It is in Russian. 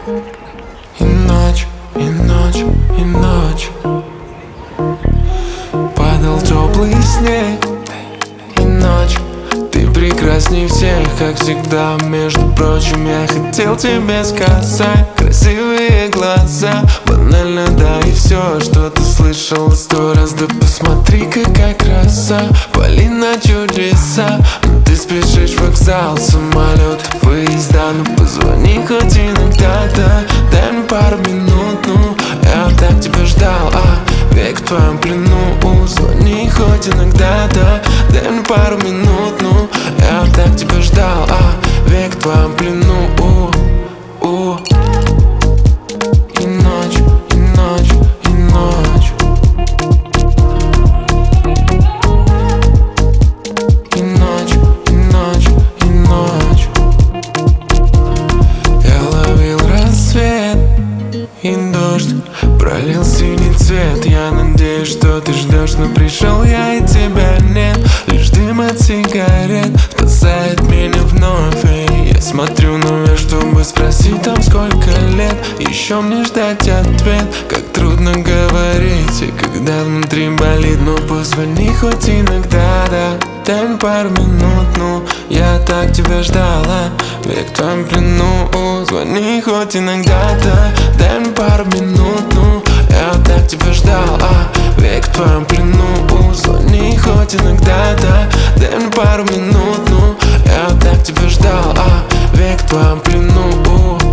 И ночь, и ночь, и ночь. Падал теплый снег. И ночь. Ты прекрасней всех, как всегда. Между прочим, я хотел тебе сказать: красивые глаза, банально, да и все, что ты слышал 100 раз. Да посмотри, какая краса, вали на чудеса. Но ты спешишь в вокзал, самолет, поезда. Ну позвони хоть иногда, да, дай мне пару минут, ну. Я так тебя ждал, век в твоем плену. Звони хоть иногда, да, дай мне пару минут, ну. Я так тебя ждал, век в твоем плену. И ночь, и ночь, и ночь. И ночь, и ночь, и ночь. Я ловил рассвет, и дождь пролил синий цвет. Я надеюсь, что ты ждешь, но пришел я, и тебя нет. Лишь дым от сигарет спасает меня вновь. И я смотрю наверх, чтобы спросить там, сколько лет. Еще мне ждать ответ, как трудно говорить, и когда внутри болит. Но позвони хоть иногда, да, дай мне пару минут, ну. Я так тебя ждала, век в твоем плену. Звони хоть иногда, да, дай мне пару минут, ну. Я так тебя ждал, век в твоем плену. Звони хоть иногда, да, дай мне пару минут, ну. Я так тебя ждал, век в твоем плену.